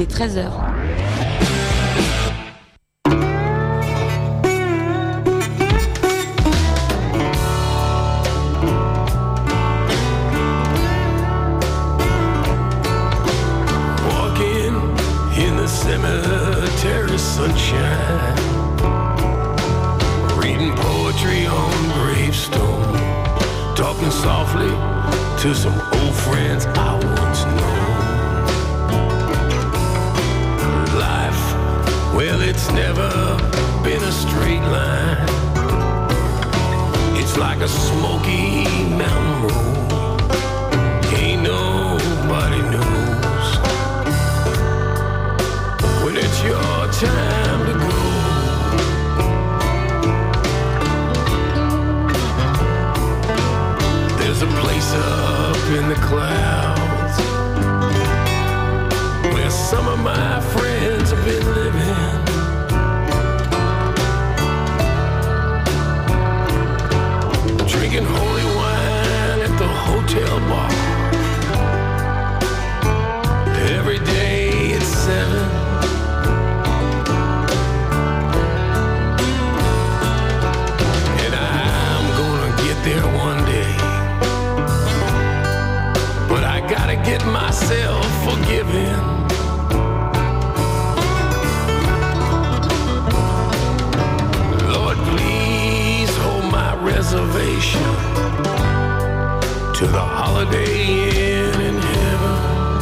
est 13h. Walking in the cemetery sunshine, reading poetry on gravestone, talking softly to some old friends I once known. Life, well, it's never been a straight line. It's like a smoky mountain road. Ain't nobody knows when it's your time to go. There's a place up in the clouds where some of my friends have been living. Drinking holy wine at the hotel bar. Every day at 7. And I'm gonna get there one day. But I gotta get myself forgiven. Lord, please hold my reservation to the Holiday Inn in heaven.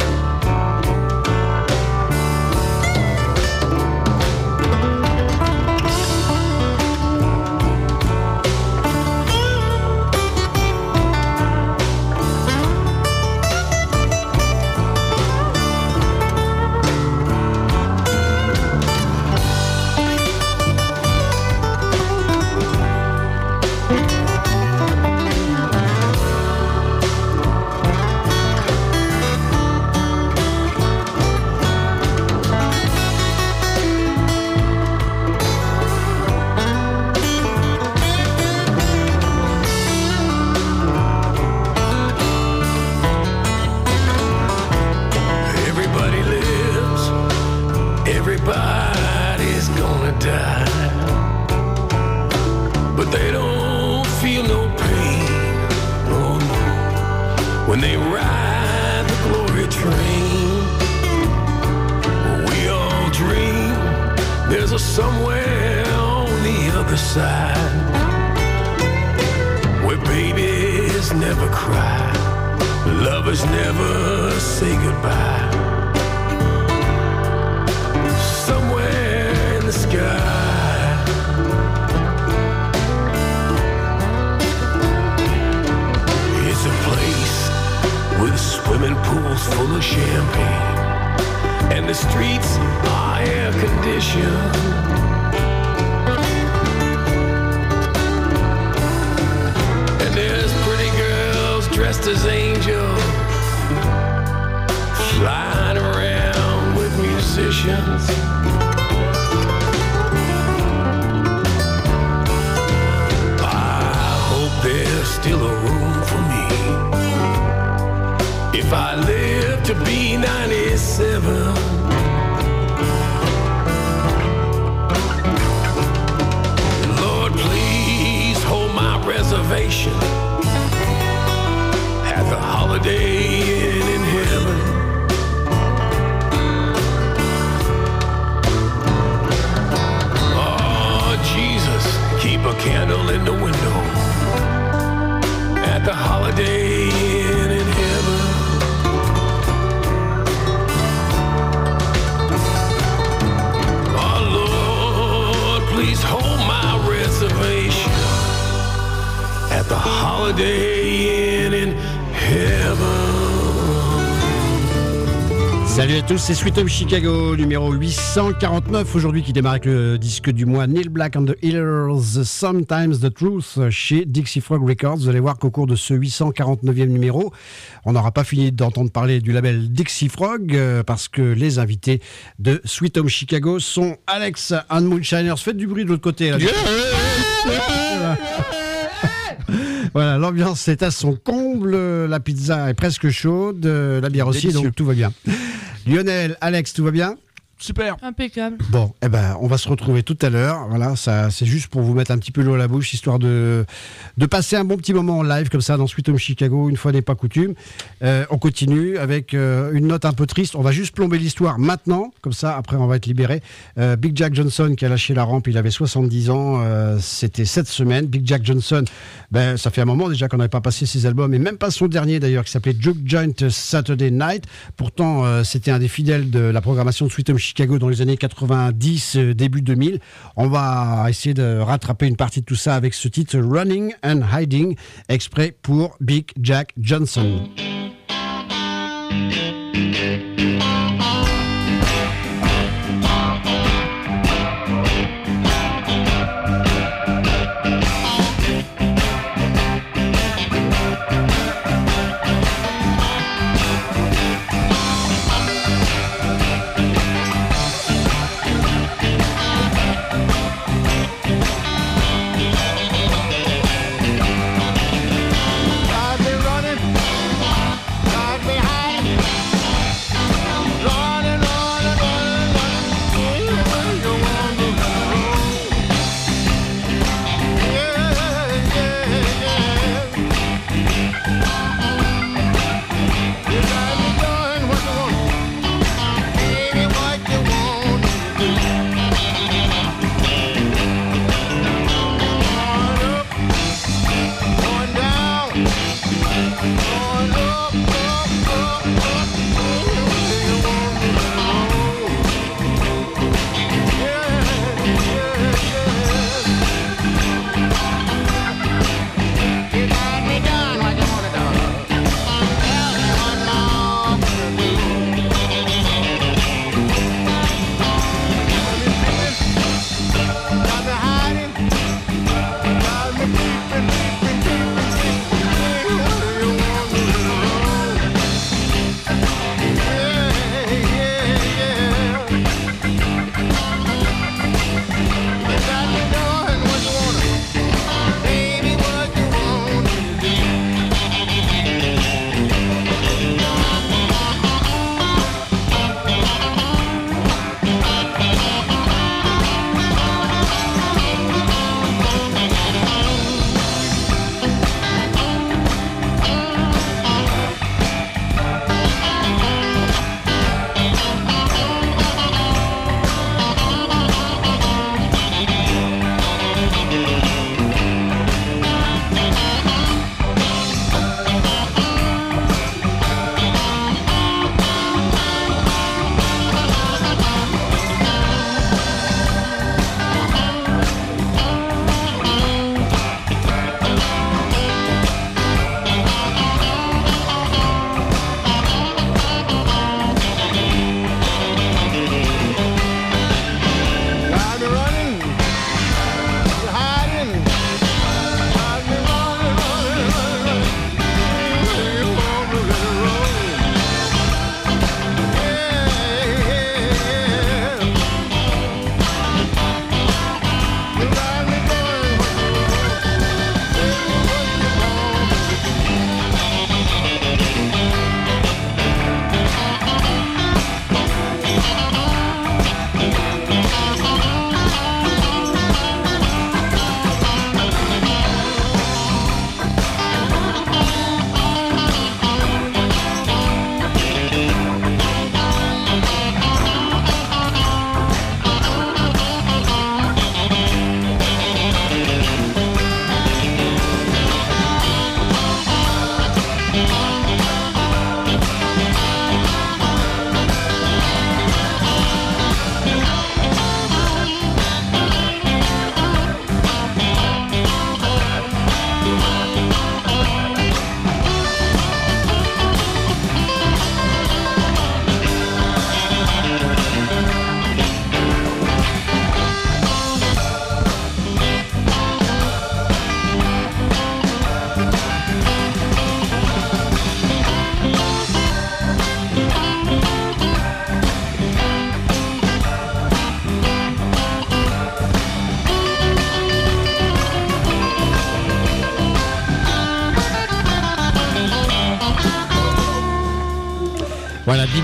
Everybody's gonna die, but they don't feel no pain, oh no, when they ride the glory train. We all dream there's a somewhere on the other side where babies never cry, lovers never say goodbye. Somewhere in the sky, it's a place with swimming pools full of champagne, and the streets are air conditioned. And there's pretty girls dressed as angels flying around with musicians. There's still a room for me if I live to be 97. Lord, please hold my reservation at the Holiday Inn in heaven. Oh, Jesus, keep a candle in the window at the Holiday Inn in heaven. Oh Lord, please hold my reservation at the Holiday Inn in heaven. Salut à tous, c'est Sweet Home Chicago, numéro 849, aujourd'hui qui démarre avec le disque du mois Neil Black and the Healers, Sometimes the Truth, chez Dixie Frog Records. Vous allez voir qu'au cours de ce 849e numéro, on n'aura pas fini d'entendre parler du label Dixie Frog, parce que les invités de Sweet Home Chicago sont Alex and Moonshiners. Faites du bruit de l'autre côté, là. Voilà, l'ambiance est à son comble, la pizza est presque chaude, la bière aussi, délicieux. Donc tout va bien. Lionel, Alex, tout va bien ? Super. Impeccable. Bon, on va se retrouver tout à l'heure. Voilà, ça, c'est juste pour vous mettre un petit peu l'eau à la bouche, histoire de passer un bon petit moment en live comme ça dans Sweet Home Chicago, une fois n'est pas coutume. On continue avec une note un peu triste. On va juste plomber l'histoire maintenant, comme ça, après on va être libéré. Big Jack Johnson qui a lâché la rampe, il avait 70 ans. C'était cette semaine. Big Jack Johnson, ça fait un moment déjà qu'on n'avait pas passé ses albums, et même pas son dernier d'ailleurs, qui s'appelait Juke Joint Saturday Night. Pourtant, c'était un des fidèles de la programmation de Sweet Home Chicago dans les années 90, début 2000. On va essayer de rattraper une partie de tout ça avec ce titre Running and Hiding, exprès pour Big Jack Johnson. I've been running, I've been hiding.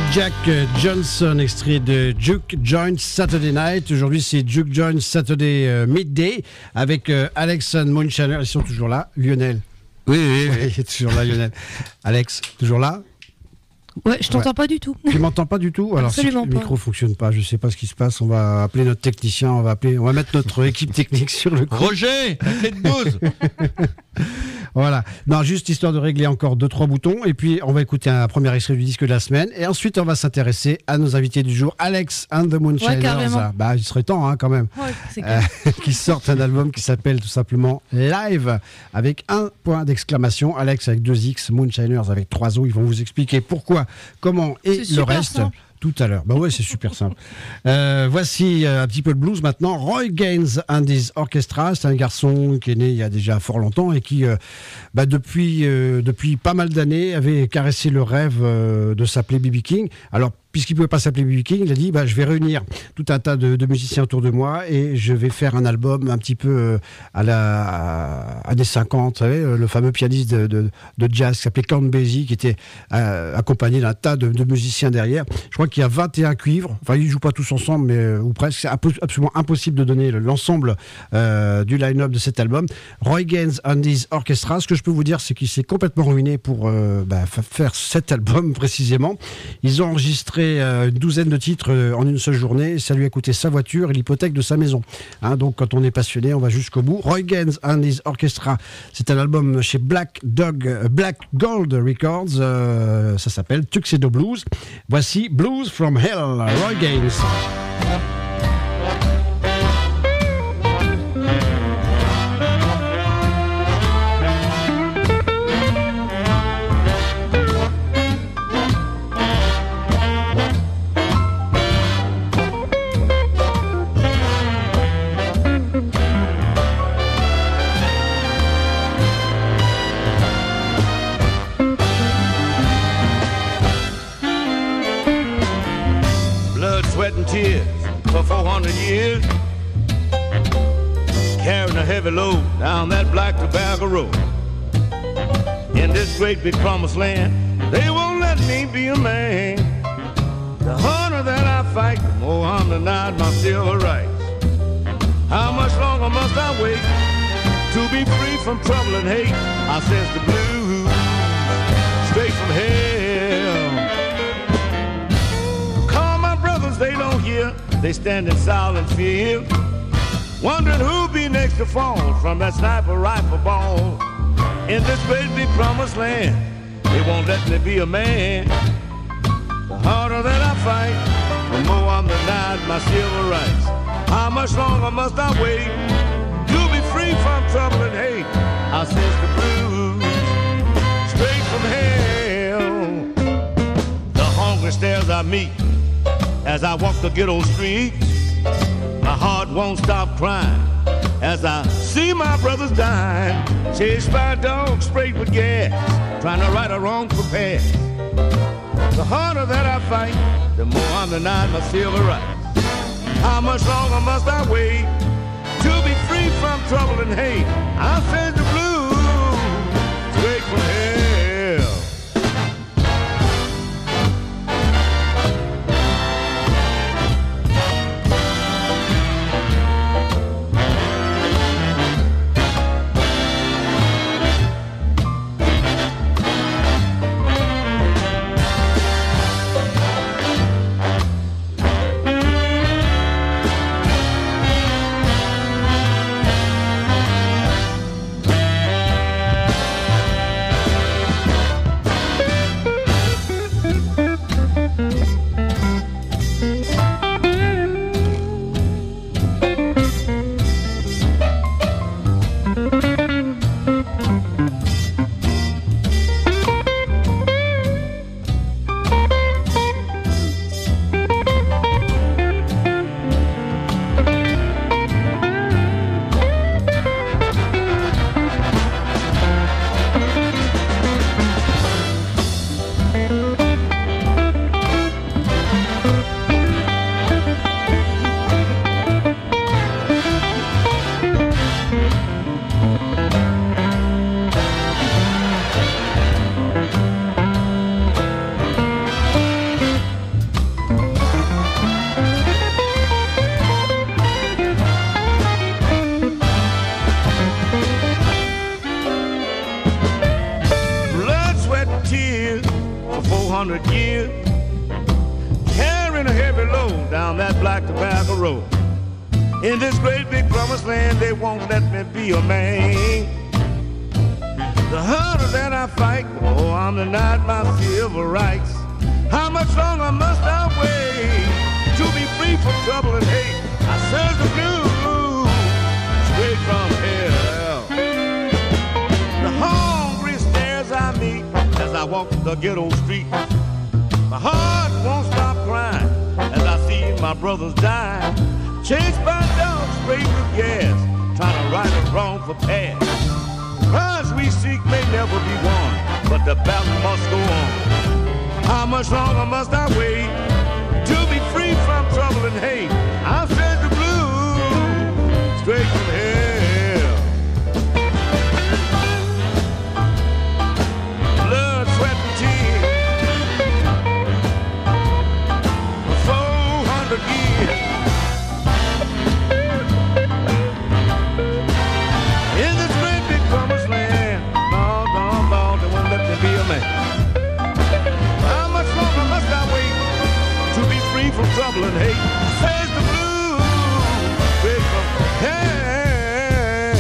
Jack Johnson, extrait de Juke Joint Saturday Night. Aujourd'hui, c'est Juke Joint Saturday Midday avec Alex and Moonshiner. Ils sont toujours là. Lionel. Oui. Il est toujours là, Lionel. Alex, toujours là? Ouais, je t'entends pas du tout. Tu m'entends pas du tout? Alors, absolument si le micro fonctionne pas, je sais pas ce qui se passe. On va appeler notre technicien, on va mettre notre équipe technique sur le coup. Roger, la clé de 12. Voilà. Non, juste histoire de régler encore 2-3 boutons. Et puis, on va écouter un premier extrait du disque de la semaine. Et ensuite, on va s'intéresser à nos invités du jour, Alex and the Moonshiners. Ouais, il serait temps, quand même. Ouais, c'est clair. Qui sortent un album qui s'appelle tout simplement Live, avec un point d'exclamation. Alex avec 2 X, Moonshiners avec 3 O. Ils vont vous expliquer pourquoi, comment et le reste. Simple. Tout à l'heure. Ouais, c'est super simple. Voici un petit peu de blues maintenant. Roy Gaines and his Orchestra, c'est un garçon qui est né il y a déjà fort longtemps et qui, depuis pas mal d'années, avait caressé le rêve de s'appeler B.B. King. Alors, puisqu'il ne pouvait pas s'appeler B.B. King, il a dit je vais réunir tout un tas de musiciens autour de moi et je vais faire un album un petit peu à années 50, vous savez, le fameux pianiste de jazz qui s'appelait Count Basie, qui était accompagné d'un tas de musiciens derrière. Je crois qu'il y a 21 cuivres, enfin ils ne jouent pas tous ensemble, mais ou presque. C'est absolument impossible de donner l'ensemble du line-up de cet album. Roy Gaines and his Orchestra, ce que je peux vous dire, c'est qu'il s'est complètement ruiné pour faire cet album précisément. Ils ont enregistré une douzaine de titres en une seule journée. Ça lui a coûté sa voiture et l'hypothèque de sa maison. Donc quand on est passionné, on va jusqu'au bout. Roy Gaines and his Orchestra, c'est un album chez Black Gold Records. Ça s'appelle Tuxedo Blues. Voici Blues from Hell, Roy Gaines. And tears for 400 years, carrying a heavy load down that black tobacco road. In this great big promised land, they won't let me be a man. The harder that I fight, the more I'm denied my civil rights. How much longer must I wait to be free from trouble and hate? I sense the blues straight from hell. They don't hear, they stand in silent fear, wondering who'll be next to fall from that sniper rifle ball. In this great big promised land, they won't let me be a man. The harder that I fight, the more I'm denied my civil rights. How much longer must I wait to be free from trouble and hate? I sense the blues straight from hell. The hunger stares I meet as I walk the ghetto streets. My heart won't stop crying as I see my brothers dying, chased by dogs sprayed with gas, trying to right a wrong for past. The harder that I fight, the more I'm denied my civil rights. How much longer must I wait to be free from trouble and hate? I said the blues straight from hell. 200 years, carrying a heavy load down that black tobacco road. In this great big promised land, they won't let me be a man. The harder that I fight, oh, I'm denied my civil rights. How much longer must I wait to be free from trouble and hate? I search the blues straight from hell. The hungry stares I meet as I walk the ghetto street. My heart won't stop crying as I see my brothers die. Chased by dogs sprayed with gas, trying to right a wrong for past. The prize we seek may never be won, but the battle must go on. How much longer must I wait to be free from trouble and hate? I've said the blues straight from hell. Blood, sweat, and tears for 400 years. In this great big promised land, no, they won't let me be a man. From trouble and hate, says the blues straight from hell.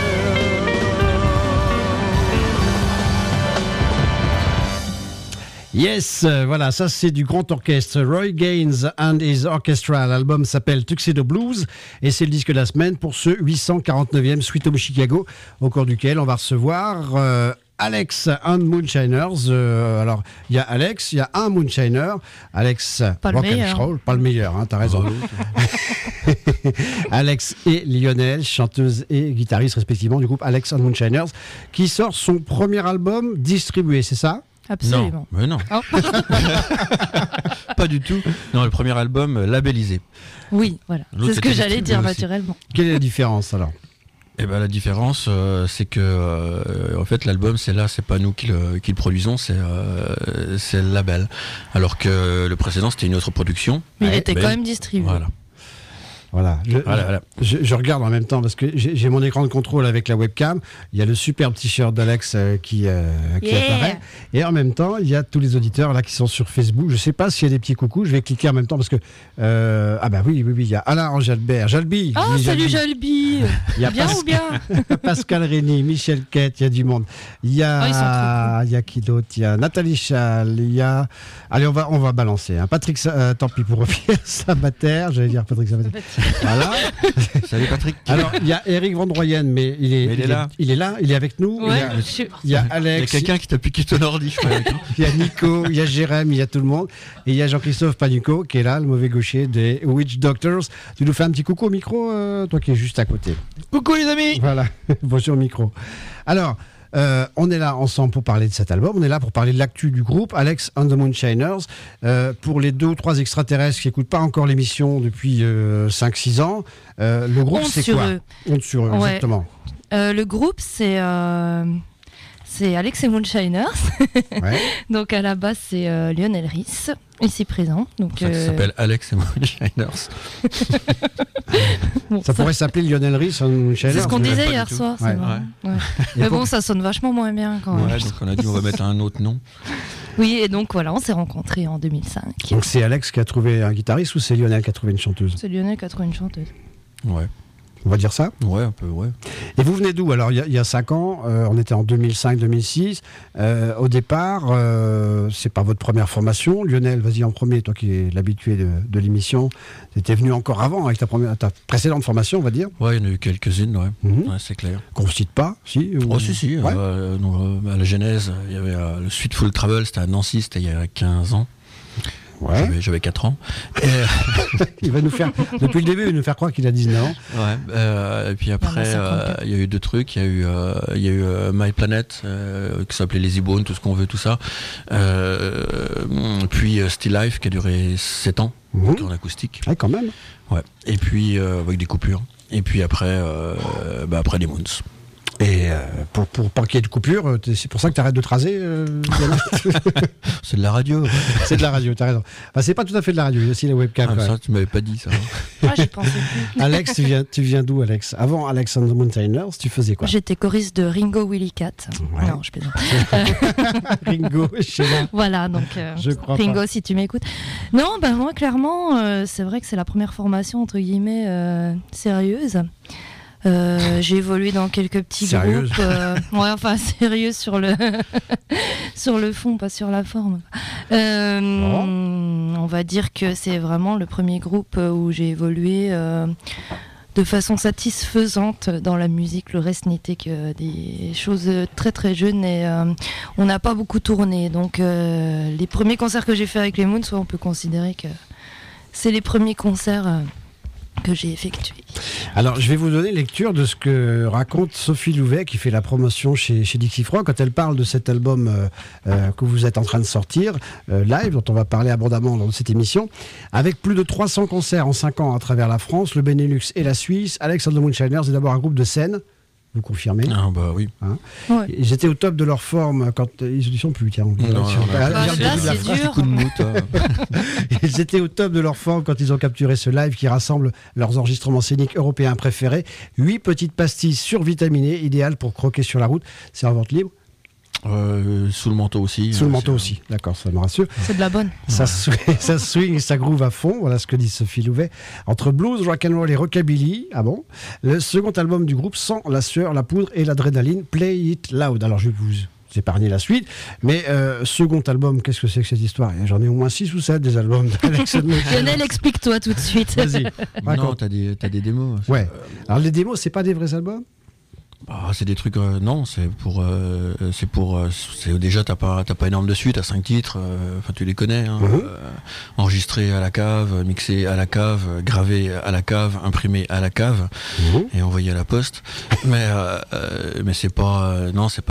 Yes, voilà, ça c'est du grand orchestre. Roy Gaines and his Orchestra. L'album s'appelle Tuxedo Blues et c'est le disque de la semaine pour ce 849e Sweet Home Chicago, au cours duquel on va recevoir Alex and Moonshiners. Alors, il y a Alex, il y a un Moonshiner. Alex, pas le meilleur. Pas le meilleur, hein, t'as raison. Alex et Lionel, chanteuse et guitariste respectivement du groupe Alex and Moonshiners, qui sort son premier album distribué, c'est ça ? Absolument. Non, mais non. Oh. Pas du tout. Non, le premier album labellisé. Oui, voilà. L'autre, C'est ce que c'était j'allais dire distribué naturellement. Quelle est la différence alors ? Eh ben, la différence, c'est que en fait l'album c'est pas nous qui le produisons, c'est le label. Alors que le précédent c'était une autre production. Mais il était quand même distribué. Voilà. Voilà. Je regarde en même temps parce que j'ai mon écran de contrôle avec la webcam. Il y a le superbe t-shirt d'Alex qui apparaît. Et en même temps, il y a tous les auditeurs là qui sont sur Facebook. Je ne sais pas s'il y a des petits coucous. Je vais cliquer en même temps parce que oui, il y a Alain Angelbert, Jalbi. Ah, salut Jalbi. Il y a bien ou bien Pascal Rény, Michel Quette, il y a du monde. Il y a qui d'autre ? Il y a Nathalie Chal. Il y a allez, on va balancer. Hein. Patrick, tant pis pour Pierre Sabater. J'allais dire Patrick Sabater. Voilà. Salut Patrick. Alors, il y a Eric Van Droyen, mais il est là. Il est là, il est avec nous. Ouais, il y a Alex. Il y a quelqu'un qui t'a piqué ton ordi, je crois. Il y a Nico, il y a Jérém, il y a tout le monde. Et il y a Jean-Christophe Panuco qui est là, le mauvais gaucher des Witch Doctors. Tu nous fais un petit coucou au micro, toi qui es juste à côté. Coucou les amis. Voilà, bonjour au micro. Alors, on est là ensemble pour parler de cet album, on est là pour parler de l'actu du groupe Alex and the Moonshiners. Pour les 2 ou 3 extraterrestres qui n'écoutent pas encore l'émission depuis 5-6 ans, le groupe c'est quoi ? Honte sur eux, ouais. Exactement. Le groupe c'est Alex et Moonshiners. Ouais. Donc à la base c'est Lionel Rhys, ici présent. Donc, Ça s'appelle Alex et Moonshiners. Ça pourrait s'appeler Lionel Rhys and Moonshiners. C'est ce qu'on disait pas hier du tout. soir. Ouais. Ouais. Mais bon, ça sonne vachement moins bien quand même. Ouais, donc on a dit on va mettre un autre nom. Oui, et donc voilà, on s'est rencontrés en 2005. Donc c'est Alex qui a trouvé un guitariste ou c'est Lionel qui a trouvé une chanteuse ? C'est Lionel qui a trouvé une chanteuse. Ouais. On va dire ça ? Ouais, un peu, ouais. Et vous venez d'où ? Alors, il y a 5 ans, on était en 2005-2006. Au départ, c'est pas votre première formation. Lionel, vas-y en premier, toi qui es l'habitué de l'émission. Tu étais venu encore avant avec ta précédente formation, on va dire. Ouais, il y en a eu quelques-unes, ouais. Mm-hmm. Ouais, c'est clair. Qu'on ne cite pas, si ou... Oh, si. Ouais. À la genèse, il y avait le Sweetful Travel, c'était à Nancy, c'était il y a 15 ans. Ouais. J'avais 4 ans. Il va nous faire, depuis le début, il va nous faire croire qu'il a 19 ans. Ouais. Et puis après, il y a eu 2 trucs. Il y a eu My Planet, qui s'appelait Lazy Bone, tout ce qu'on veut, tout ça. Puis Still Life, qui a duré 7 ans, en acoustique. Ouais, quand même. Ouais. Et puis avec des coupures. Et puis après, après les Moons. Et pour pas qu'il y ait de coupure, c'est pour ça que tu arrêtes de te raser, Diana. C'est de la radio. C'est de la radio, t'as raison. Enfin, c'est pas tout à fait de la radio, il y a aussi la webcam. Ah, ça, tu m'avais pas dit ça. Ah, j'y pensais plus. Alex, tu viens d'où, Alex? Avant Alex and the Moonliners, tu faisais quoi? J'étais choriste de Ringo Willy Cat. Ouais. Non, je plaisante. Ringo, Sheila. Voilà, donc Je crois Ringo, pas. si tu m'écoutes. Non, bah moi, clairement, c'est vrai que c'est la première formation, entre guillemets, sérieuse. J'ai évolué dans quelques petits Sérieuse. groupes. Ouais, enfin, sérieux sur le, sur le fond, pas sur la forme. On va dire que c'est vraiment le premier groupe où j'ai évolué de façon satisfaisante dans la musique. Le reste n'était que des choses très très jeunes et on n'a pas beaucoup tourné. Donc les premiers concerts que j'ai fait avec les Moons, on peut considérer que c'est les premiers concerts que j'ai effectués. Alors, je vais vous donner lecture de ce que raconte Sophie Louvet, qui fait la promotion chez Dixie Frog, quand elle parle de cet album que vous êtes en train de sortir, live, dont on va parler abondamment dans cette émission, avec plus de 300 concerts en 5 ans à travers la France, le Benelux et la Suisse. Alex and the Moonshiners est d'abord un groupe de scène. Vous confirmez? Ah bah oui. Ouais. Ils étaient au top de leur forme quand ils y sont plus, tiens. Non, Là, c'est dur. Coup de mou, toi. Ils étaient au top de leur forme quand ils ont capturé ce live qui rassemble leurs enregistrements scéniques européens préférés. 8 petites pastilles survitaminées, idéales pour croquer sur la route. C'est en vente libre? Sous le manteau aussi. Sous le manteau aussi, d'accord, ça me rassure. C'est de la bonne. Ça swing et ça groove à fond, voilà ce que dit Sophie Louvet. Entre blues, rock'n'roll et rockabilly, ah bon. Le second album du groupe sent la sueur, la poudre et l'adrénaline. Play it loud. Alors je vais vous épargner la suite, mais second album, qu'est-ce que c'est que cette histoire? J'en ai au moins 6 ou 7 des albums d'Alex and the Moonshiners. Lionel, explique-toi tout de suite. Vas-y. Non, raconte. t'as des démos. Ouais. Alors les démos, c'est pas des vrais albums? Ah, c'est des trucs, non, c'est déjà t'as pas énorme de suite, t'as 5 titres, enfin tu les connais, hein, enregistrés à la cave, mixés à la cave, gravés à la cave, imprimés à la cave et envoyés à la poste. mais c'est pas, non, c'est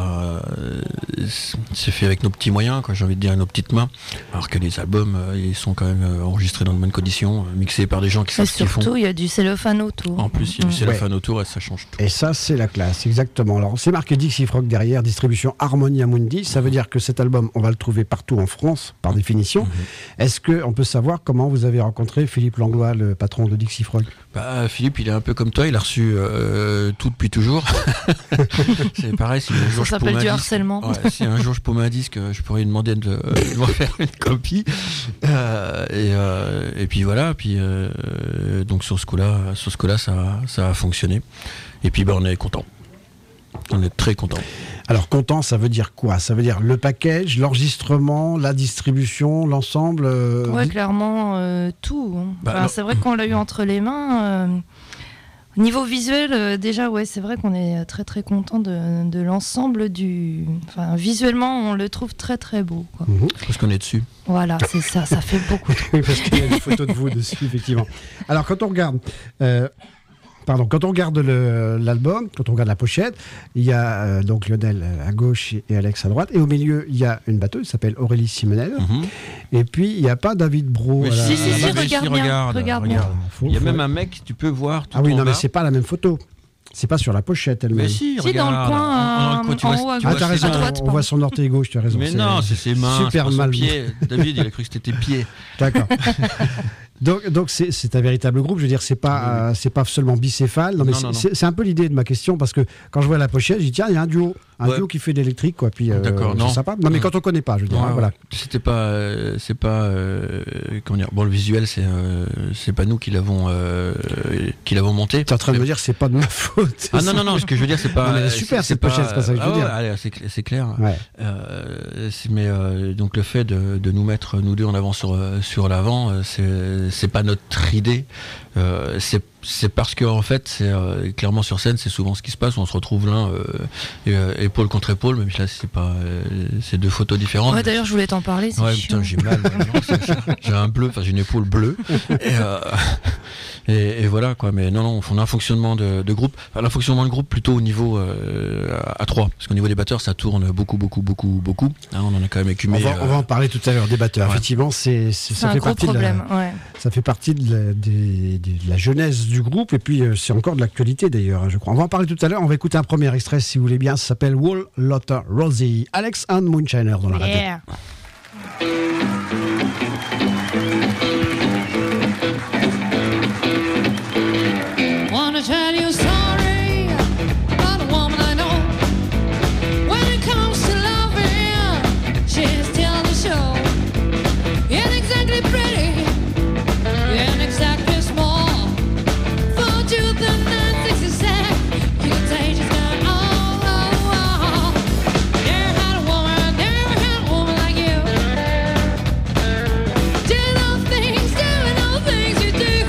fait avec nos petits moyens, quoi, j'ai envie de dire, nos petites mains. Alors que les albums, ils sont quand même enregistrés dans de bonnes conditions, mixés par des gens qui Et savent ce qu'ils font. surtout, il y a du cellophane autour. En plus, il y a du cellophane autour et ça change tout. Et ça, c'est la classe, exactement. Alors, c'est marqué Dixie Frog derrière, distribution Harmonia Mundi. Ça veut dire que cet album, on va le trouver partout en France, par définition. Est-ce qu'on peut savoir comment vous avez rencontré Philippe Langlois, le patron de Dixie Frog? Bah, Philippe, il est un peu comme toi, il a reçu tout depuis toujours. C'est pareil, si un jour Ça je paume s'appelle du un harcèlement. disque, ouais, si un jour je paume un disque, je pourrais lui demander de me faire une copie. Et puis voilà, donc sur ce coup-là, ça a fonctionné. Et puis on est content. On est très content. Alors, content, ça veut dire quoi? Ça veut dire le package, l'enregistrement, la distribution, l'ensemble Ouais, clairement, tout. Hein. Enfin, c'est vrai qu'on l'a eu entre les mains. Niveau visuel, déjà, ouais, c'est vrai qu'on est très très content de l'ensemble du. Enfin, visuellement, on le trouve très très beau, quoi. Parce qu'on est dessus. Voilà, c'est ça, ça fait beaucoup. Oui, parce qu'il y a des photos de vous dessus, effectivement. Alors, quand on regarde l'album, quand on regarde la pochette, il y a donc Lionel à gauche et Alex à droite, et au milieu, il y a une batteuse qui s'appelle Aurélie Simonel, et puis il n'y a pas David Bro. Mais à la- Si, regarde bien. Faut- Il y a faut- même un mec, tu peux voir tout Ah oui, en non, mais bas. c'est pas la même photo. C'est pas sur la pochette elle-même. Mais si, Si, dans le regarde. coin, tu en vois- haut à tu Ah, vois t'as ses raison, mains. droite, on voit son orteil gauche, tu as raison. Mais non, c'est ses mains, super c'est pas mal. son pied. David, il a cru que c'était tes pieds. D'accord. Donc c'est un véritable groupe. Je veux dire, c'est pas seulement bicéphale. Non, mais Non, non, c'est un peu l'idée de ma question, parce que quand je vois la pochette, je dis tiens, il y a un duo qui fait de l'électrique, quoi. Puis D'accord, c'est non. sympa. Non, mais quand on connaît pas, je veux dire. Ouais, hein, voilà. C'était pas, comment dire. Bon, le visuel, c'est pas nous qui l'avons monté. Tu es en train de me dire c'est pas de ma faute. Ah non, ce que je veux dire, c'est pas. Non, mais elle est super, cette pochette, c'est pas ça que je veux dire. Allez, c'est clair. Ouais. Mais donc le fait de nous mettre nous deux en avant sur l'avant, c'est pas notre idée. C'est parce que en fait, c'est clairement sur scène, c'est souvent ce qui se passe. On se retrouve l'un épaule contre épaule, même si là c'est deux photos différentes. Ouais, d'ailleurs, je voulais t'en parler. C'est Ouais, chiant. putain, j'ai mal. J'ai un bleu, enfin j'ai une épaule bleue. Et voilà quoi. Mais non, on a un fonctionnement de groupe. Enfin, un fonctionnement de groupe plutôt au niveau à 3, parce qu'au niveau des batteurs, ça tourne beaucoup. Hein, on en a quand même écumé. On va en parler tout à l'heure des batteurs. Ouais. Effectivement, ça fait partie problème. Ça fait partie de la jeunesse du groupe, et puis c'est encore de l'actualité d'ailleurs, hein, je crois. On va en parler tout à l'heure. On va écouter un premier extrait, si vous voulez bien. Ça s'appelle Whole Lotta Rosie. Alex and Moonshiner dans la radio. Yeah. Wanna tell you a story about a woman I know. When it comes to loving, she's still the show. Ain't exactly pretty, ain't exactly small. 4 to the 966, you can say she's got all. Never had a woman like you. Doing all things you do.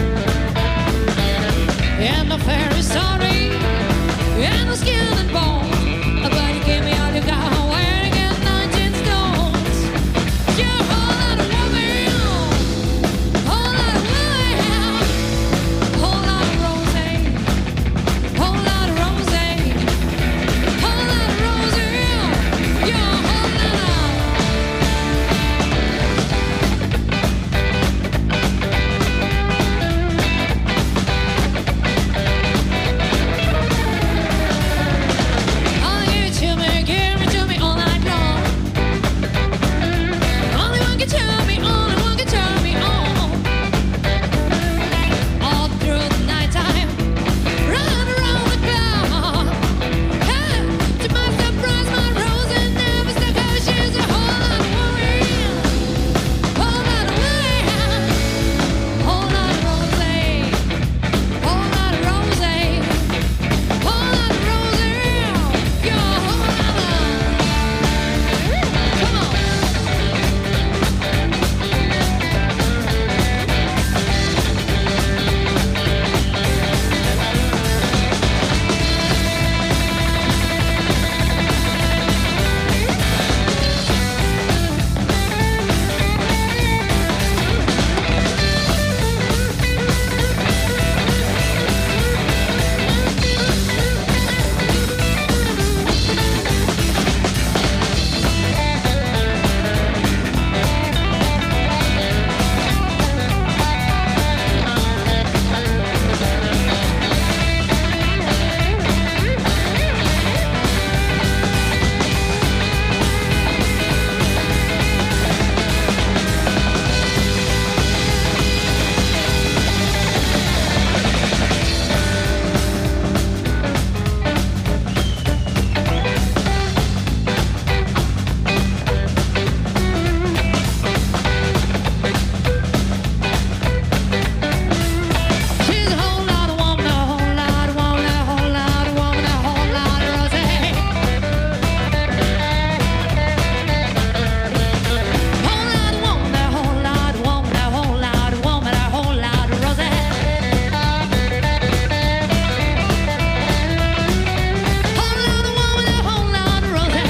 And the fairy story, and the skin and bones. But you gave me all you got, wearing it 19 stones. You're a whole lot of woman, whole lot of woman, whole lot of rosé, whole lot of rosé, whole lot of rosé. You're a whole lot of. Only give it to me all night long. Only one can turn me on, and one can turn me on. All through the night time, run around the clock. Hey, to my surprise, my Rosie never stuck out. She's a whole lot of woman, whole lot of woman, whole lot of rosé, whole lot of rosé, whole lot of rosé. You're a whole lot of. Come on. She's a whole lot of woman, a whole lot of woman, a whole lot of woman, a whole lot of rosé. Whole lot of woman, a whole lot of woman, a whole lot of woman, a whole lot of rosé. Whole lot of woman, a whole lot of rosé.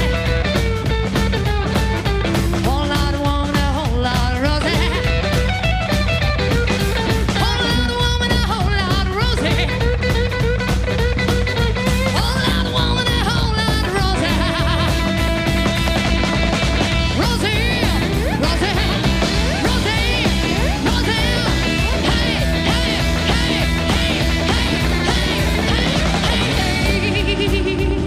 Whole lot of woman, a whole lot of rosé. Whole lot of woman, a whole lot of rosé. Whole lot of woman, a whole lot of rosé. Rosé, rosé, rosé, rosé. Hey, hey, hey, hey, hey, hey, hey.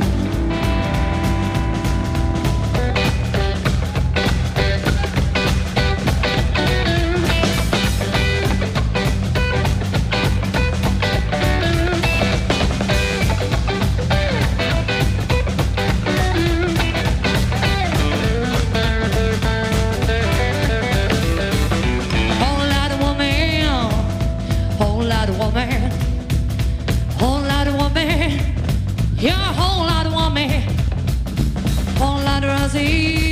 Whole lot of woman, whole lot of woman, whole lot of woman. You're a whole lot of woman, whole lot of Rosie.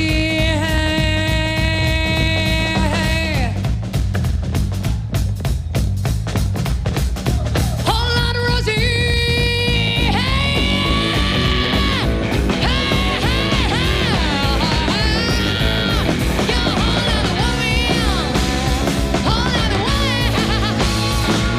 Whole lot of Rosie. You're a whole lot of woman, whole lot of woman.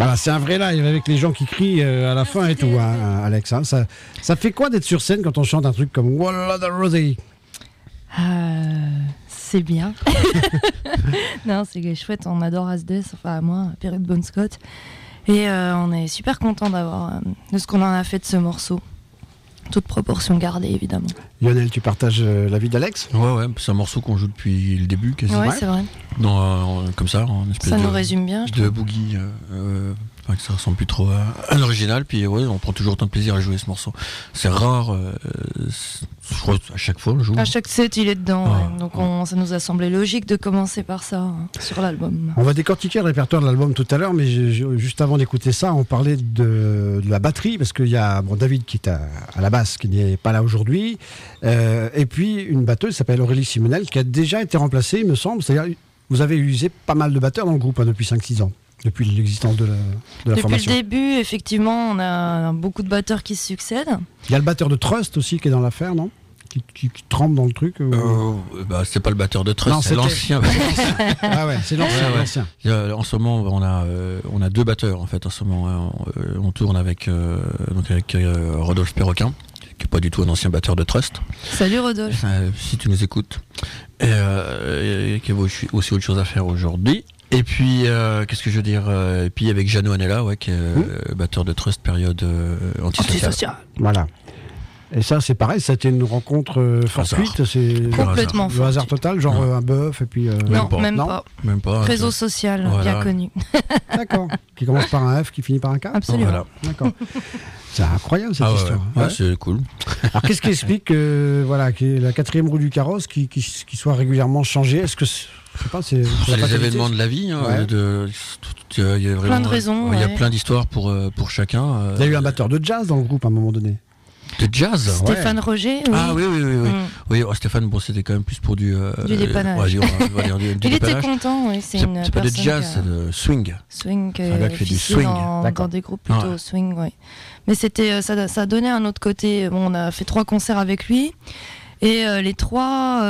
Voilà, c'est un vrai live avec les gens qui crient à la fin et tout, hein, Alex. Hein. Ça fait quoi d'être sur scène quand on chante un truc comme Walla the Rosie? C'est bien. Non, c'est chouette, on adore Asdes, enfin moi, Période Bon Scott. Et on est super content de ce qu'on en a fait de ce morceau. Toute proportion gardée, évidemment. Lionel, tu partages l'avis d'Alex? Ouais, c'est un morceau qu'on joue depuis le début, quasiment. Ouais, c'est vrai. Comme ça, en espèce Ça nous résume bien, je de boogie. Que ça ressemble plus trop à l'original. Puis ouais, on prend toujours autant de plaisir à jouer ce morceau. C'est rare. Je crois à chaque fois on le joue. À chaque set, il est dedans. Ah. Ouais. Donc ça nous a semblé logique de commencer par ça sur l'album. On va décortiquer le répertoire de l'album tout à l'heure, mais juste avant d'écouter ça, on parlait de la batterie, parce qu'il y a David qui est à la basse, qui n'est pas là aujourd'hui, et puis une batteuse qui s'appelle Aurélie Simonel, qui a déjà été remplacée, il me semble. C'est-à-dire, vous avez usé pas mal de batteurs dans le groupe depuis 5-6 ans. Depuis l'existence de la formation. Depuis le début, effectivement, on a beaucoup de batteurs qui se succèdent. Il y a le batteur de Trust aussi qui est dans l'affaire, non? Qui trempe dans le truc. C'est pas le batteur de Trust, Non, c'est l'ancien. Ah ouais, c'est l'ancien. Ouais. En ce moment, on a deux batteurs en fait. En ce moment, on tourne avec Rodolphe Perroquin, qui est pas du tout un ancien batteur de Trust. Salut Rodolphe. Si tu nous écoutes. Et qui a aussi autre chose à faire aujourd'hui. Et puis, qu'est-ce que je veux dire et puis avec Jeannot Anella, qui est batteur de Trust, période antisociale. Voilà. Et ça, c'est pareil, ça a été une rencontre fortuite, c'est complètement le hasard total, genre un bœuf et puis. Non, même pas. Réseau ça. social, Voilà. bien connu. D'accord. Qui commence par un F, qui finit par un K. Absolument. Voilà. D'accord. C'est incroyable cette histoire. Ouais, c'est cool. Alors qu'est-ce qui explique que la quatrième roue du carrosse qui soit régulièrement changée? Est-ce que je sais pas, c'est les événements de la vie. Ouais. Il y a vraiment, plein de raisons. Il y a plein d'histoires pour chacun. Il y a eu un batteur de jazz dans le groupe à un moment donné. De jazz. Stéphane Roger. Oui. Ah oui. Oui, Stéphane, c'était quand même plus pour du dépannage. On va dire du Il dépannage. était content, oui. C'est pas de jazz, c'est de swing. Swing, un gars qui fait du swing. D'accord. dans des groupes plutôt swing, oui. Mais c'était, ça donnait un autre côté. Bon, on a fait 3 concerts avec lui. Et les 3,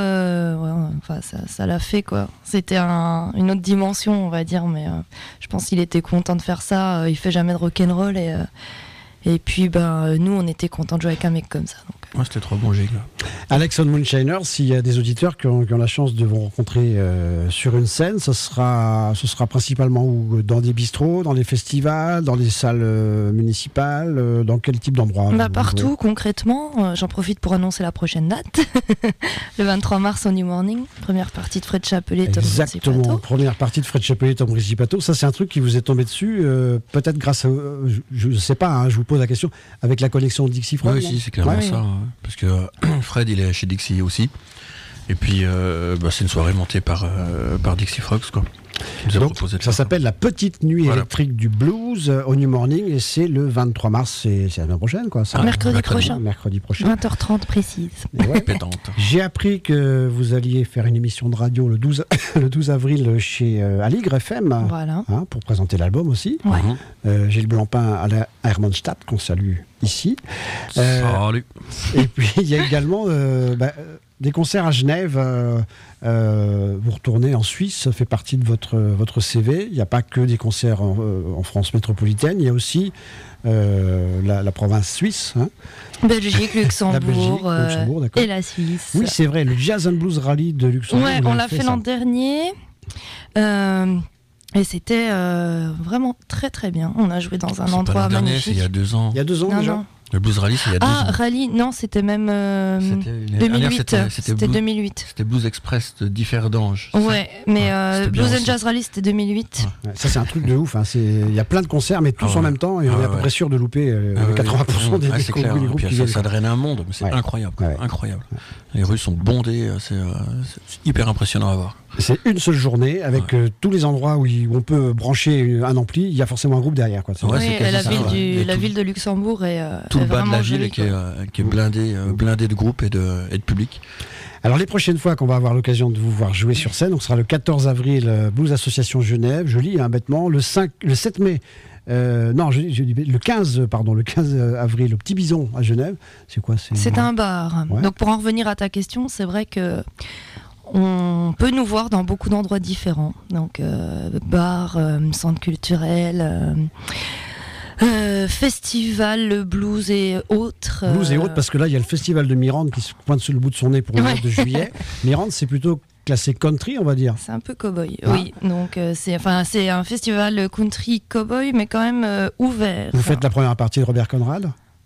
ça l'a fait, quoi. C'était une autre dimension, on va dire. Mais je pense qu'il était content de faire ça. Il fait jamais de rock'n'roll. Et puis, nous, on était contents de jouer avec un mec comme ça. Donc. Ouais, c'était 3 bons gigs. Alex on Moonshiner, s'il y a des auditeurs qui ont la chance de vous rencontrer sur une scène, ce sera principalement où? Dans des bistrots, dans des festivals, dans des salles municipales, dans quel type d'endroit? Partout, concrètement. J'en profite pour annoncer la prochaine date. Le 23 mars au New Morning. Première partie de Fred Chapelet, Tom Exactement, première partie de Fred Chapelet, Tom Risipato. Ça, c'est un truc qui vous est tombé dessus, peut-être grâce à... je ne sais pas, hein, je vous pose la question, avec la connexion Dixie Frog. Oui, c'est clairement ça. Ouais. Parce que Fred, il est chez Dixie aussi. Et puis, c'est une soirée montée par Dixie Frogs, quoi. Donc, ça s'appelle La Petite Nuit électrique du blues au New Morning et c'est le 23 mars, c'est la semaine prochaine, quoi. Ça. Mercredi prochain. 20h30 précise. J'ai appris que vous alliez faire une émission de radio le 12 avril chez Aligre FM, voilà. Pour présenter l'album aussi. Ouais. Gilles Blancpain à Hermannstadt, qu'on salue ici. Salut. Et puis il y a également des concerts à Genève. Vous retournez en Suisse, ça fait partie de votre CV. Il n'y a pas que des concerts en France métropolitaine, il y a aussi la province suisse. Belgique, Luxembourg, d'accord. et la Suisse. Oui, c'est vrai, le Jazz and Blues Rally de Luxembourg. Ouais, on l'a fait l'an dernier. Et c'était vraiment très très bien. On a joué dans un endroit magnifique. C'est il y a 2 ans. Il y a 2 ans déjà. Non. Le Blues Rally, c'est il y a 2 ans. Ah, Rally, non, c'était même 2008. C'était 2008. C'était Blues Express de Differdange. Ouais, mais Blues and Jazz Rally, c'était 2008. Ouais, ça, c'est un truc de ouf. Il y a plein de concerts, mais tous en même temps, et on est à peu près sûr de louper 80% des groupes qui viennent. Ça draine un monde, mais c'est incroyable. Incroyable. Les rues sont bondées, c'est hyper impressionnant à voir. C'est une seule journée avec tous les endroits où on peut brancher un ampli. Il y a forcément un groupe derrière, quoi. La ville de Luxembourg est tout le bas de la ville qui est blindé de groupes et de public. Alors les prochaines fois qu'on va avoir l'occasion de vous voir jouer sur scène, on sera le 14 avril Blues Association Genève. Je lis bêtement le 7 mai. Le 15 avril au Petit Bison à Genève. C'est quoi? C'est un bar. Ouais. Donc pour en revenir à ta question, c'est vrai que on peut nous voir dans beaucoup d'endroits différents, donc bars, centres culturels, festival, le blues et autres. Blues et autres, parce que là, il y a le festival de Mirande qui se pointe sur le bout de son nez pour le mois de juillet. Mirande, c'est plutôt classé country, on va dire. C'est un peu cow-boy, oui. Donc c'est un festival country cow-boy, mais quand même ouvert. Vous faites la première partie de Robert Conrad.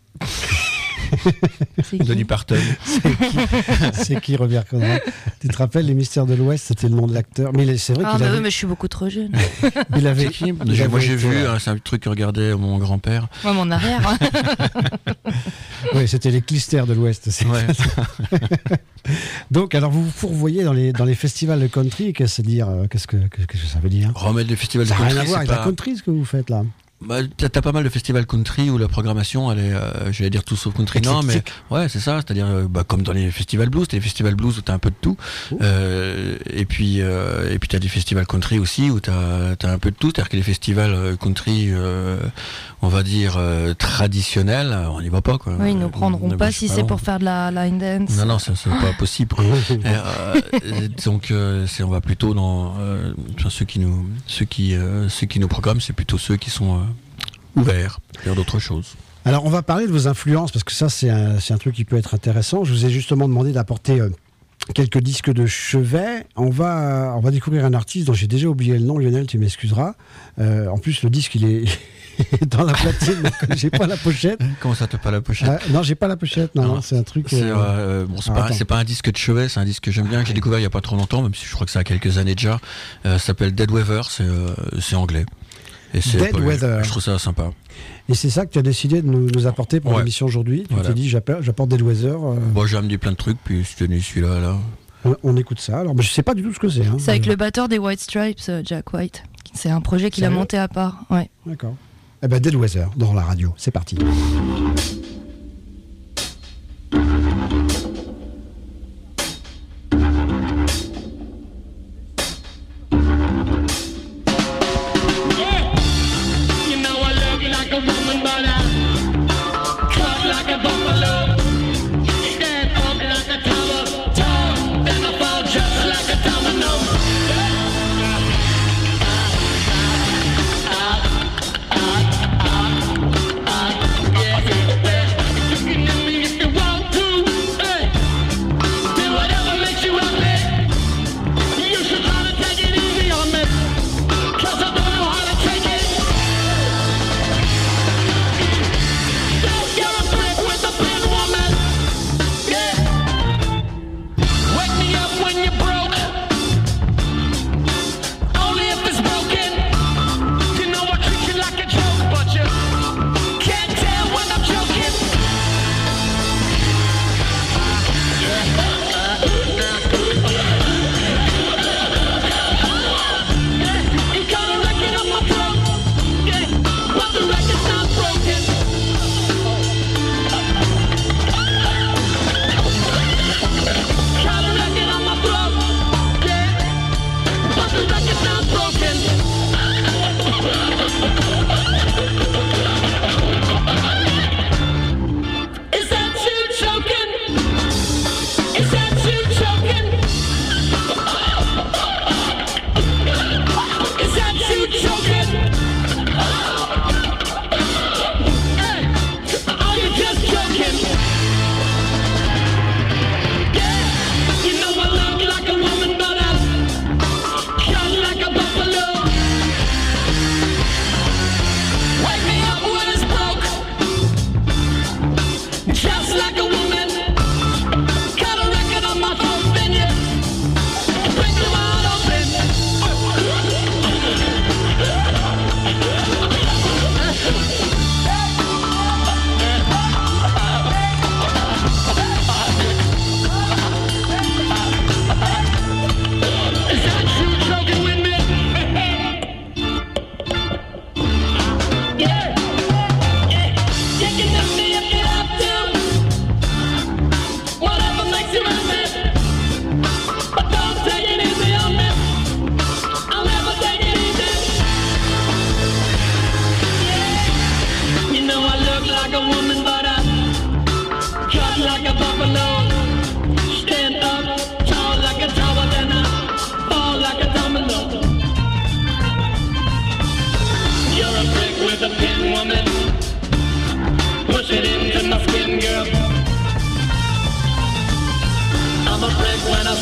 Dolly Parton. C'est qui Robert Conrad? Tu te rappelles Les Mystères de l'Ouest, c'était le nom de l'acteur. Mais c'est vrai qu'il avait... oui, mais je suis beaucoup trop jeune. Il avait... Moi j'ai vu, c'est un truc que regardait mon grand-père. Moi, mon arrière. Oui, c'était les Clistères de l'Ouest. Ouais. Donc, alors vous vous fourvoyez dans les festivals de country. Qu'est-ce que ça veut dire? Remettre les festivals de Ça n'a country, rien à voir avec la country, ce que vous faites là. Bah, t'as pas mal de festivals country où la programmation elle est, j'allais dire tout sauf country, non mais ouais c'est ça, c'est-à-dire comme dans les festivals blues, t'as les festivals blues où t'as un peu de tout, et puis t'as des festivals country aussi où t'as un peu de tout, c'est-à-dire que les festivals country, on va dire traditionnels, on n'y va pas quoi. Oui, ils nous prendront pas si c'est pour faire de la line dance. Non, ça c'est pas possible. Donc on va plutôt dans ceux qui nous programment, c'est plutôt ceux qui sont ouverts vers d'autres choses. Alors on va parler de vos influences parce que ça c'est un truc qui peut être intéressant. Je vous ai justement demandé d'apporter quelques disques de chevet. On va découvrir un artiste dont j'ai déjà oublié le nom. Lionel, tu m'excuseras. En plus le disque il est dans la platine, donc j'ai pas la pochette. Comment ça, t'as pas la pochette? Non, j'ai pas la pochette. Non, c'est un truc. C'est pas un disque de chevet, c'est un disque que j'aime bien, que j'ai découvert il y a pas trop longtemps, même si je crois que ça a quelques années déjà. Ça s'appelle Dead Weather, c'est anglais. Et Dead Weather. Je trouve ça sympa. Et c'est ça que tu as décidé de nous apporter pour l'émission aujourd'hui. Tu t'es dit, j'apporte Dead Weather. Moi, j'ai amené plein de trucs, puis je tenais celui-là. Là. On écoute ça. Alors, je sais pas du tout ce que c'est. Hein. C'est avec le batteur des White Stripes, Jack White. C'est un projet qu'il a monté à part. Ouais. D'accord. Eh ben, Dead Weather dans la radio. C'est parti.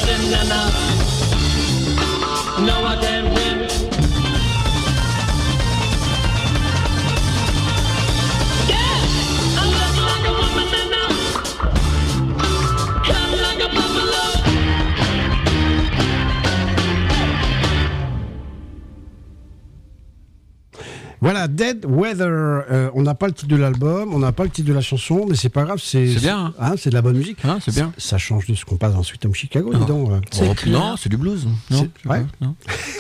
sitting down now. No, I can't win. Yeah, I'm looking like a woman now. Come like a buffalo. Voilà, Dead Weather. On n'a pas le titre de l'album, on n'a pas le titre de la chanson, mais c'est pas grave. C'est bien, hein. C'est de la bonne musique. Ah, c'est bien. Ça change de ce qu'on passe dans Sweet Home Chicago, dis donc. Non, c'est du blues. Non, Ouais. non.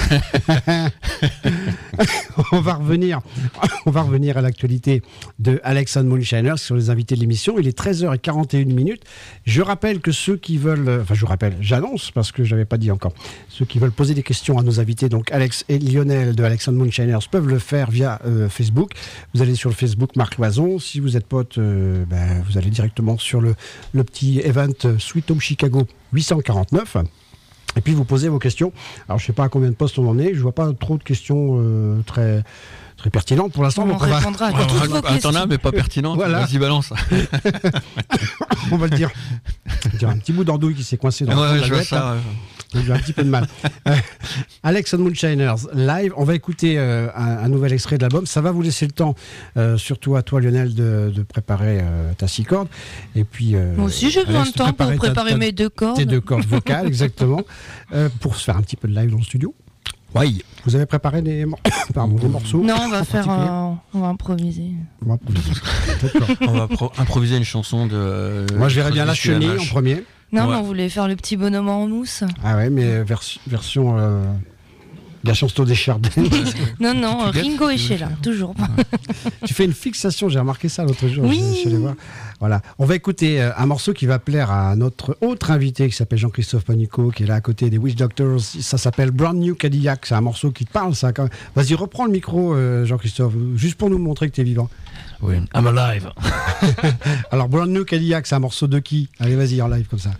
on va revenir à l'actualité de Alex and Moonshiners sur les invités de l'émission. Il est 13h41. Je rappelle que ceux qui veulent, j'annonce parce que je n'avais pas dit encore, ceux qui veulent poser des questions à nos invités, donc Alex et Lionel de Alex and Moonshiners, peuvent le faire via Facebook. Vous allez sur le Facebook Marc Loison. Si vous êtes pote, vous allez directement sur le petit event Sweet Home Chicago 849. Et puis vous posez vos questions. Alors je ne sais pas à combien de postes on en est. Je ne vois pas trop de questions très pertinentes pour l'instant. On répondra à toutes vos questions. T'en as, mais pas pertinentes. Voilà. Vas-y, balance. On va le dire. Un petit bout d'andouille qui s'est coincé dans la je vois boîte, ça. hein. J'ai un petit peu de mal. Alex and Moonshiners live. On va écouter un nouvel extrait de l'album. Ça va vous laisser le temps, surtout à toi Lionel, de préparer ta 6 cordes. Et puis, moi aussi j'ai besoin de temps pour préparer mes 2 cordes. Tes 2 cordes vocales, exactement. Pour se faire un petit peu de live dans le studio. Oui. Vous avez préparé des morceaux? Non, on va faire on va improviser. On va improviser une chanson de... Moi je verrais bien La Chenille en premier. Non, mais on voulait faire le petit bonhomme en mousse. Ah ouais, mais version Sto Deschardins. Non, Ringo et Sheila, toujours pas. Tu fais une fixation, j'ai remarqué ça l'autre jour. Oui. Je suis allé voir. Voilà. On va écouter un morceau qui va plaire à notre autre invité qui s'appelle Jean-Christophe Panico, qui est là à côté des Witch Doctors. Ça s'appelle Brand New Cadillac. C'est un morceau qui te parle, ça. Quand même. Vas-y, reprends le micro, Jean-Christophe, juste pour nous montrer que tu es vivant. Oui, I'm alive. Alors, Brand New Cadillac, c'est un morceau de qui? Allez, vas-y, en live comme ça.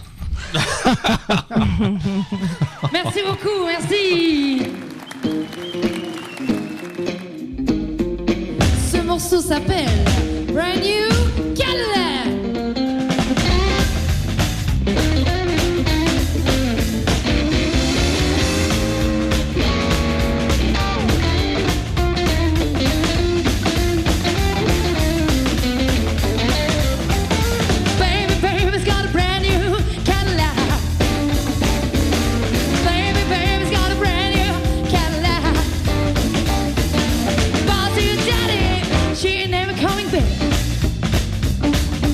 Merci beaucoup, merci. Ce morceau s'appelle Brand New Cadillac. She ain't never coming back.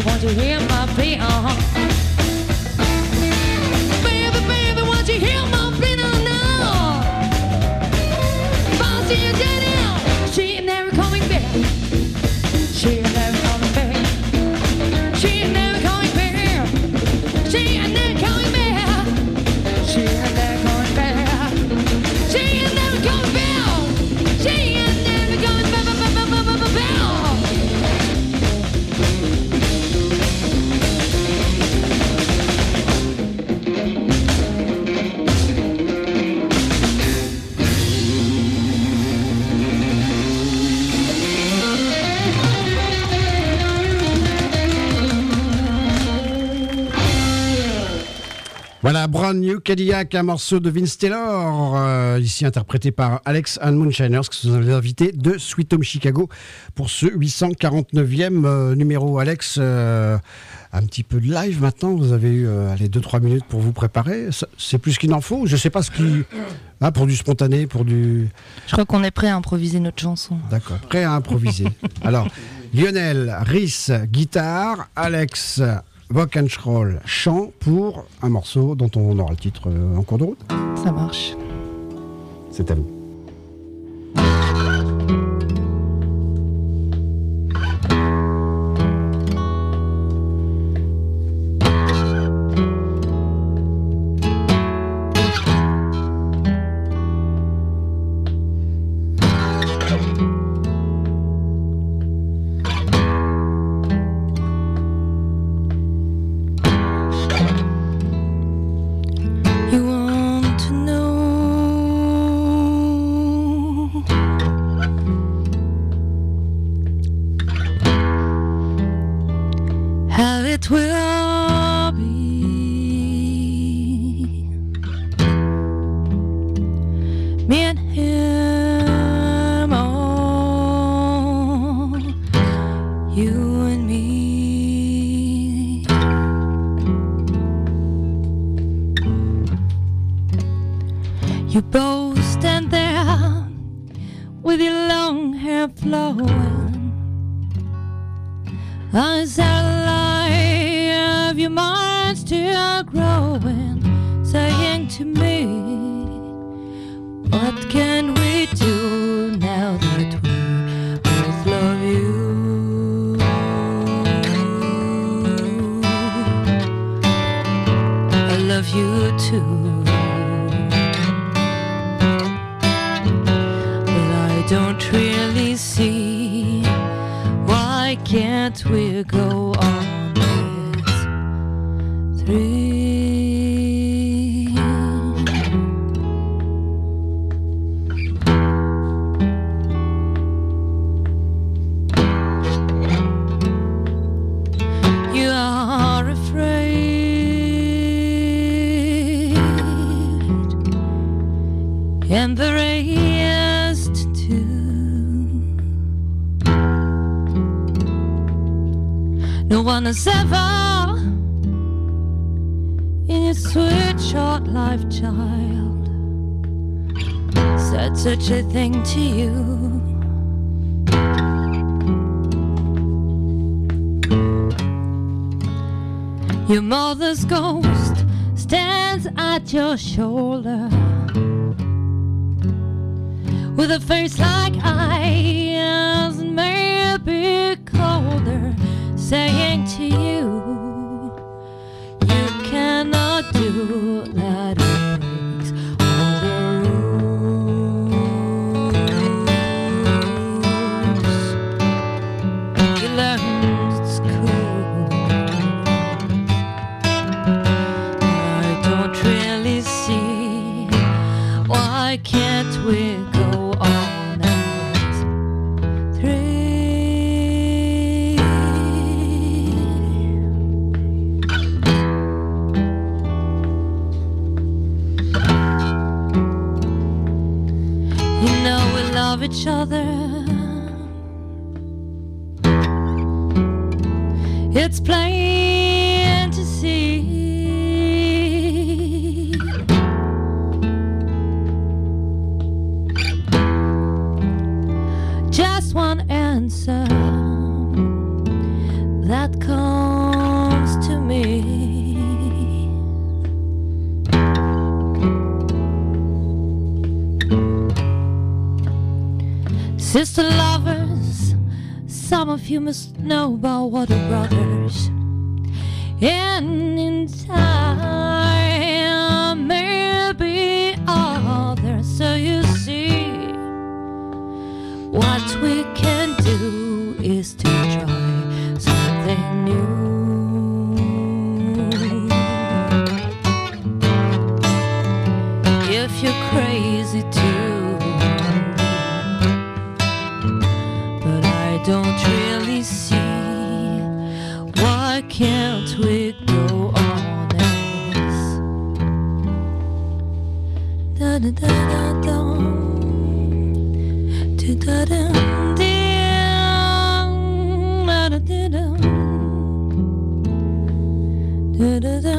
won't you hear my plea? Baby, baby, won't you hear my plea now? If I see you dead now, she ain't never coming back. She ain't never coming back. She ain't never coming back. She ain't never coming back. She ain't never coming back. She ain't never coming back. She ain't never coming back. Voilà, Brand New Cadillac, un morceau de Vince Taylor, ici interprété par Alex and Moonshiners, qui sont les invités de Sweet Home Chicago pour ce 849e numéro. Alex, un petit peu de live maintenant, vous avez eu 2-3 minutes pour vous préparer, c'est plus qu'il en faut, je sais pas ce qui... Ah, pour du spontané, pour du... Je crois qu'on est prêt à improviser notre chanson. D'accord, prêt à improviser. Alors, Lionel, Rhys, guitare, Alex... Vocal chant pour un morceau dont on aura le titre en cours de route. Ça marche. C'est à vous. It will be me and him, oh, you and me. You both stand there with your long hair flowing, eyes your mind still growing, saying to me, what can we do now that we both love you? I love you too, but I don't really see why can't we go on three. You are afraid, embarrassed too. No one has ever, in your sweet short life, child, said such a thing to you. Your mother's ghost stands at your shoulder with a face like ice and maybe colder, saying to you, you cannot do that. Breaks all the rules you learned at school. I don't really see why can't we go on as three. You know we love each other. It's plain to see. Just one answer that comes Sister lovers, some of you must know about water brothers. And in time, maybe others. So you see, what we can do is to try something new. If you're crazy too, but I don't really see why can't we go on as da da da da da da da da da da da.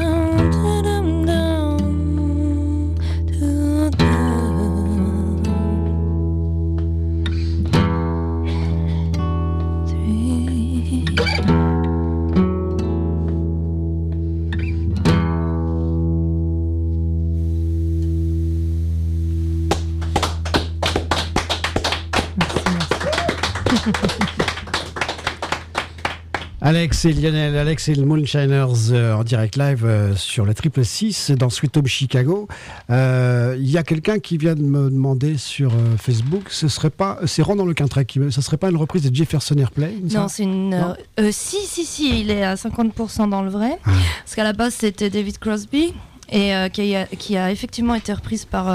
Alex et Lionel, Alex et le Moonshiners en direct live sur le 666 dans Sweet Home Chicago. Il y a quelqu'un qui vient de me demander sur Facebook, c'est Ron dans le Quintrec, ce serait pas une reprise de Jefferson Airplane? Non, c'est une. Si, il est à 50% dans le vrai. Parce qu'à la base, c'était David Crosby. Et qui a effectivement été reprise par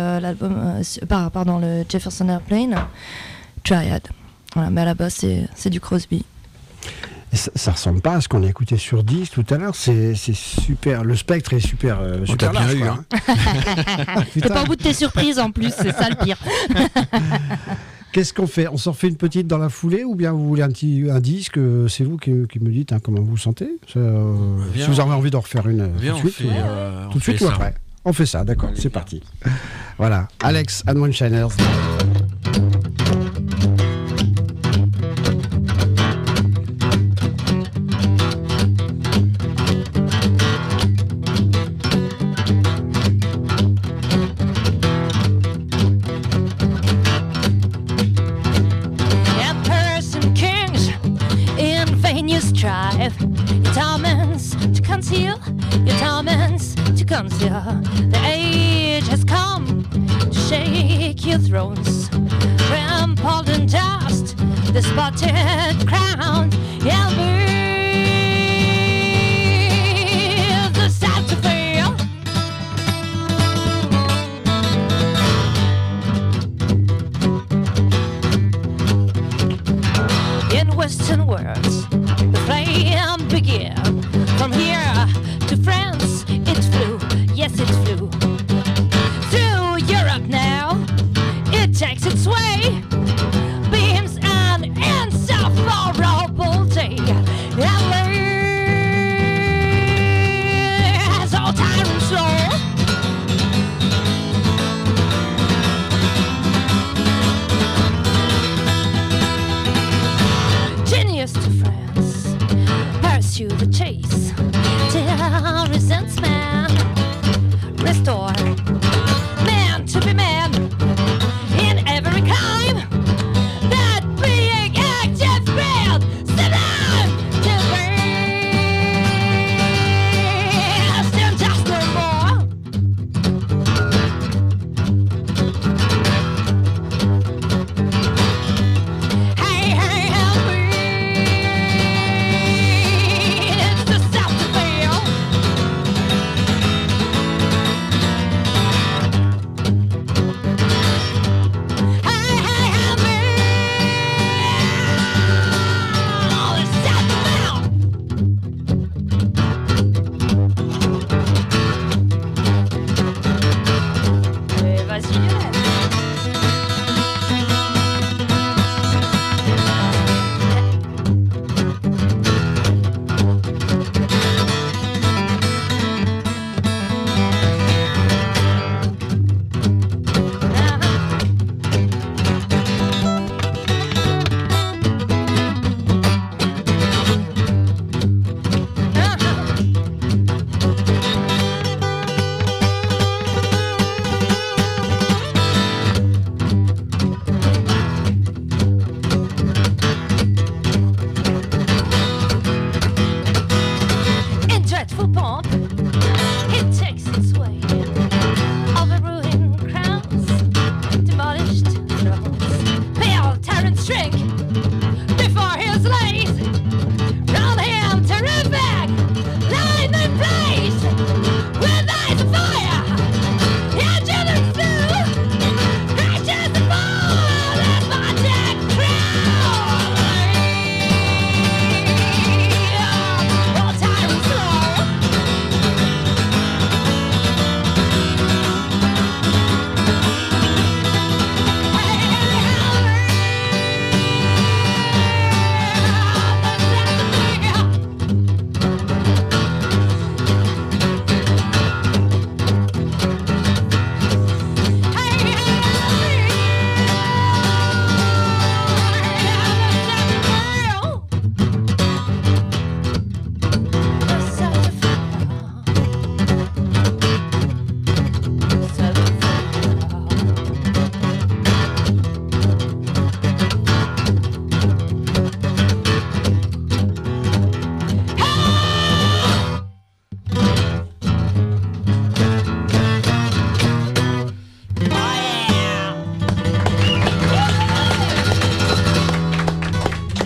le Jefferson Airplane, Triad. Voilà, mais à la base, c'est du Crosby. Et ça ressemble pas à ce qu'on a écouté sur 10 tout à l'heure. C'est super. Le spectre est super. Super large, bien eu, hein. T'es pas au bout de tes surprises en plus, c'est ça le pire. Qu'est-ce qu'on fait? On s'en fait une petite dans la foulée ou bien vous voulez un disque? C'est vous qui me dites comment vous vous sentez. Si vous avez envie d'en refaire une tout de suite, tout de suite ou après. On fait ça, d'accord, c'est parti. Voilà, Alex and Moonshiners. Strive your torments to conceal, your torments to conceal. The age has come to shake your thrones, trampled in dust, the spotted crown. Yeah, the start to fail. In Western worlds, the flame began. From here to France, it flew, yes it flew. Through Europe now, it takes its way. Beams and insufferable day.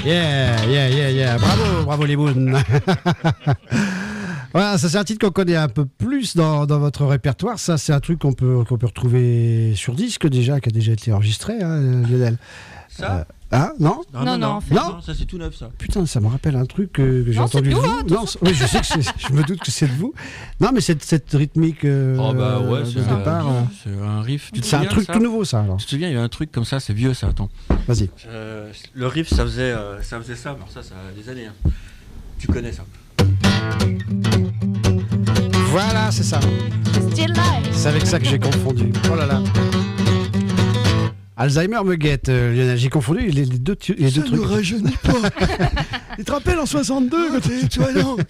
Yeah. Bravo les Moons. Voilà, ça c'est un titre qu'on connaît un peu plus dans votre répertoire. Ça c'est un truc qu'on peut retrouver sur disque déjà, qui a déjà été enregistré, hein, Lionel. Ça non, Non, en fait. Non, ça c'est tout neuf ça. Putain, ça me rappelle un truc que j'ai Non, entendu de c'est vous. nous, hein, Oui, je sais que je me doute que c'est de vous. Non, mais cette rythmique Oh bah ouais, de c'est départ. c'est un riff. Tu te C'est un souviens de truc ça tout nouveau, ça alors. Tu te souviens, il y a un truc comme ça, c'est vieux ça, attends. Vas-y. Le riff, ça faisait ça, mais ça a des années. Hein. Tu connais ça. Voilà, c'est ça. Still live. C'est avec ça que j'ai confondu. Oh là là. Alzheimer me guette, Lionel. J'ai confondu les deux trucs. Ça ne rajeunit pas. Tu te rappelles en 62 Tu vois, non.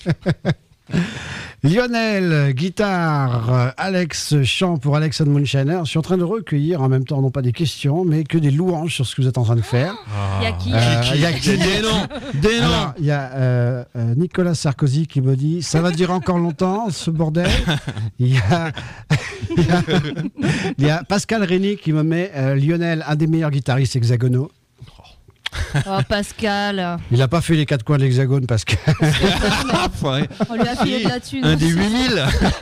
Lionel, guitare, Alex, chant pour Alex and Moonshiner. Je suis en train de recueillir en même temps, non pas des questions, mais que des louanges sur ce que vous êtes en train de faire. Il y a qui Il y a qui Des noms. Alors, il y a Nicolas Sarkozy qui me dit ça va durer encore longtemps ce bordel. Il y a Pascal Rény qui me met Lionel, un des meilleurs guitaristes hexagonaux. Oh, Pascal. Il n'a pas fait les quatre coins de l'hexagone, Pascal. On lui a filé de la thune. Un des 8000.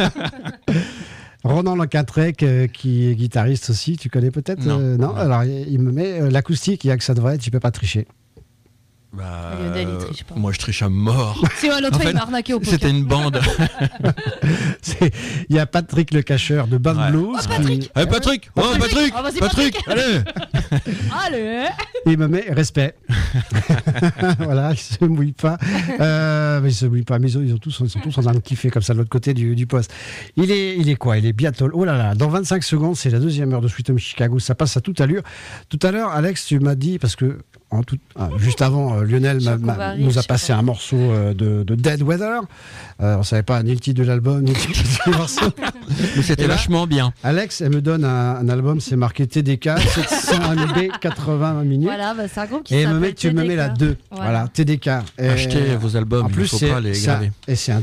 Ronan Lancatrec, qui est guitariste aussi, tu connais peut-être Non. Alors il me met l'acoustique, il y a que ça devrait être, tu peux pas tricher. Bah, Lionel, il triche pas. moi je triche à mort. C'est l'autre En fois, fait, il m'a arnaqué au poker. C'était une bande. Il y a Patrick le cacheur de Band Ouais. Blues. Oh, Patrick. Allez Patrick. Oh Patrick. Oh, vas-y, Patrick. Allez. Allez. Il me met respect. Voilà, il se mouille pas. Mais il se mouille pas. Mais ils sont tous en train de kiffer comme ça de l'autre côté du poste. Il est quoi? Il est bientôt. Oh là là, dans 25 secondes, c'est la deuxième heure de Sweet Home Chicago. Ça passe à toute allure. Tout à l'heure, Alex, tu m'as dit, parce que juste avant, Lionel nous a passé un morceau de Dead Weather. On savait pas ni le titre de l'album, ni le titre du morceau. Mais c'était Et là, vachement bien. Alex, elle me donne un album, c'est marqué TDK, 700 MB, 80 minutes. Voilà, bah, c'est un groupe qui Et s'appelle tu me mets la 2. Voilà, TDK. Achetez vos albums, En il ne plus, faut pas les graver. Et c'est un